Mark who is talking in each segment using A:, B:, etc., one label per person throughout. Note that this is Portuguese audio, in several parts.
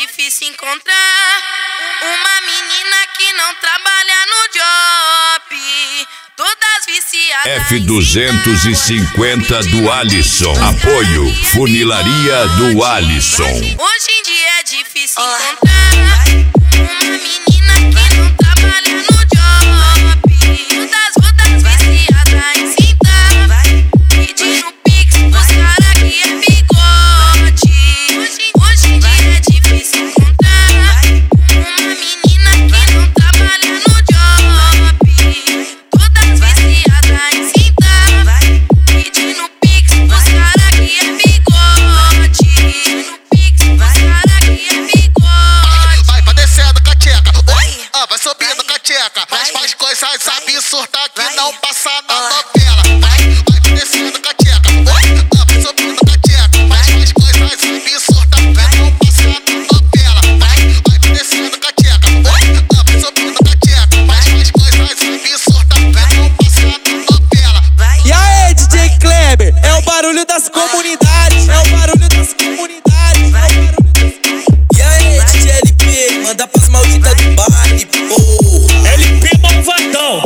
A: difícil encontrar uma menina que não trabalha no job, todas viciadas.
B: F250 do Alisson. Apoio Funilaria do Alisson.
A: Hoje em dia é difícil encontrar uma menina que não trabalha no job, todas viciadas em cintar, pedindo pix pros cara que é bigode. Hoje em dia é difícil encontrar uma menina que não trabalha no job, todas viciadas em cintar, pedindo pix pros cara que é bigode. Pix pros cara que é bigode.
C: Vai pra descendo com a tcheca, vai subindo com a tcheca, faz coisas absurdas que não passa na novela. Vai descendo com a tcheca, vai subindo com a tcheca, faz coisas absurdas que não passa na novela. Vai descendo com a tcheca, vai subindo com a tcheca, faz coisas absurdas que não passa na novela.
D: E aí, DJ Kleber, é o barulho das comunidades, é o barulho das comunidades, E aí, DJ LP, manda pras malditas do baile, pô.
E: LP malvadão.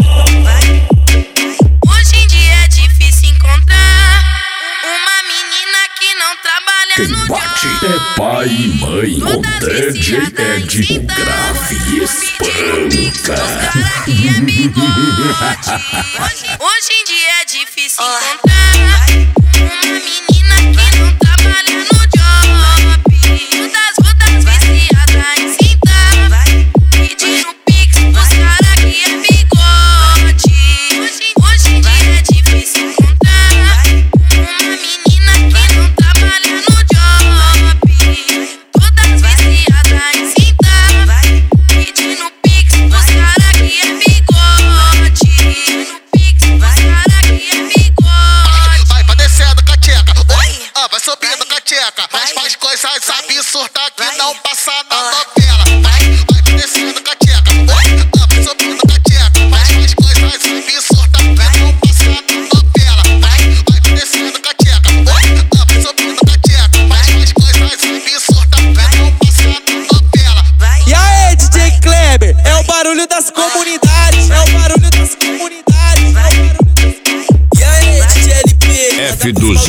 A: Hoje em dia é difícil encontrar uma menina que não trabalha
B: Quem
A: no
B: bate
A: job,
B: é pai e mãe. O
A: todas
B: DJ
A: viciadas em
B: Ed
A: cintar,
B: grave e
A: pedindo pix pros
B: espanca.
A: cara que é bigode. Hoje em dia é difícil encontrar uma menina que não trabalha no job, todas viciadas em cintar, pedindo pix pros cara que é bigode. Hoje em dia é difícil encontrar uma menina que não trabalha no job, todas viciadas em cintar, pedindo pix pros cara que é bigode. Pix pros cara que é bigode.
C: Vai pra descendo com a tcheca, vai subindo com a tcheca, faz coisas absurdas que não passa na novela. Vai descendo com a tcheca, vai subindo com a tcheca, faz coisas absurdas que não passa na novela. Vai descendo com a tcheca, vai subindo com a tcheca, faz coisas absurdas que não passa na novela.
D: E aí, DJ Kleber, é o barulho das comunidades, é o barulho das comunidades, E aí, DJ LP,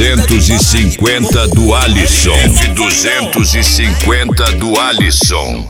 B: F250 do Alisson. F250 do Alisson.